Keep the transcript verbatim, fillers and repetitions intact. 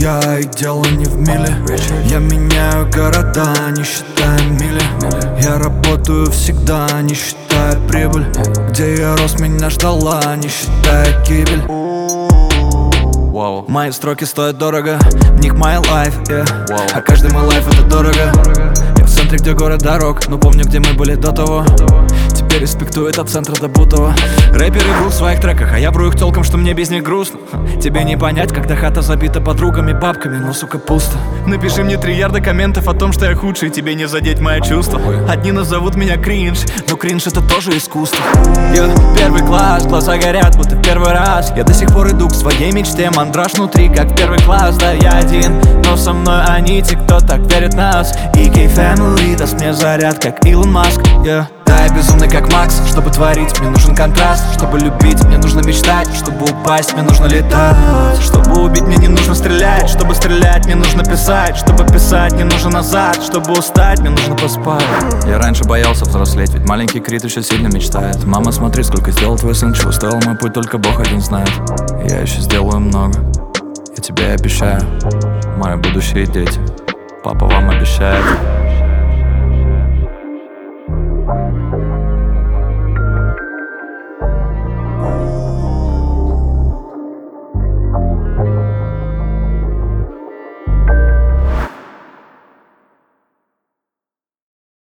Я и дело не в миле. Я меняю города, не считая мили. Я работаю всегда, не считая прибыль. Где я рос, меня ждала, не считая гибель. Wow. Мои строки стоят дорого, в них my life, yeah. Wow. А каждый мой лайф это дорого. Я в центре, где город дорог, но помню, где мы были до того. Теперь респектует от центра до Бутова. Рэперы врут в своих треках, а я вру их толком, что мне без них грустно. Тебе не понять, когда хата забита подругами, бабками, но сука пусто. Напиши мне три ярда комментов о том, что я худший, тебе не задеть мои чувства. Одни назовут меня кринж, но кринж это тоже искусство. Я первый класс, глаза горят, будто в первый раз. Я до сих пор иду к своей мечте, мандраж внутри, как в первый класс. Да, я один, но со мной они, те, кто так верит в нас. и кей Family даст мне заряд, как Илон Маск, yeah. Да, я безумный как Макс, чтобы творить, мне нужен контраст. Чтобы любить, мне нужно мечтать. Чтобы упасть, мне нужно летать. Чтобы убить, мне не нужно стрелять. Чтобы стрелять, мне нужно писать. Чтобы писать, мне нужно назад. Чтобы устать, мне нужно поспать. Я раньше боялся взрослеть, ведь маленький Крит еще сильно мечтает. Мама, смотри, сколько сделал твой сын, чего стоил мой путь, только Бог один знает. Я еще сделаю много, я тебе обещаю. Мои будущие дети, папа вам обещает.